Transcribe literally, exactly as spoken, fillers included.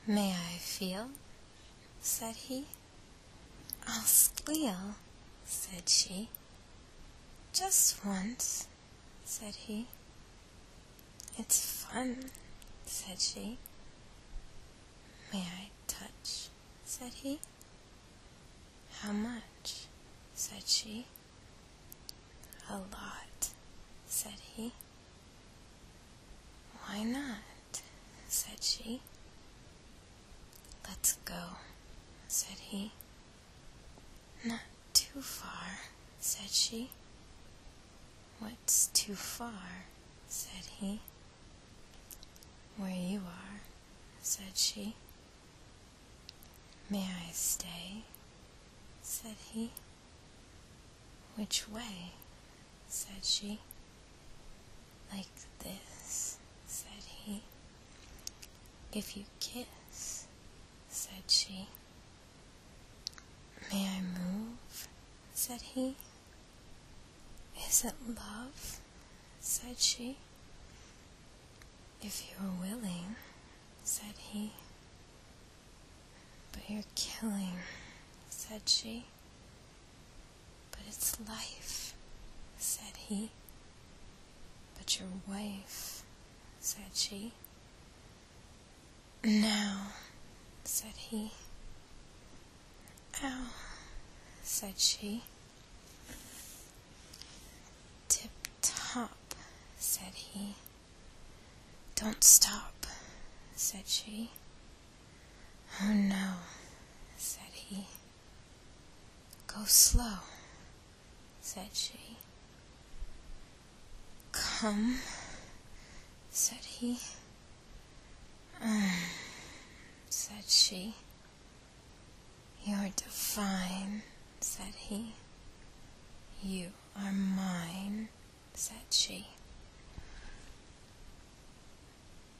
"May I feel?" said he. "I'll squeal," said she. "Just once," said he. "It's fun," said she. "May I touch?" said he. "How much?" said she. "A lot," said he. "Why not?" said she. "Let's go," said he. "Not too far," said she. "What's too far?" said he. "Where you are," said she. "May I stay?" said he. "Which way?" said she. "Like this," said he. "If you kiss," said she. "May I move?" said he. "Is it love?" said she. "If you're willing," said he. "But you're killing," said she. "But it's life," said he. "But your wife," said she. "Now," said he. "Ow," said she. "Tip-top," said he. "Don't stop," said she. "Oh no," said he. "Go slow," said she. "Come," said he. "Um," said she. "You're divine," said he. "You are mine," said she.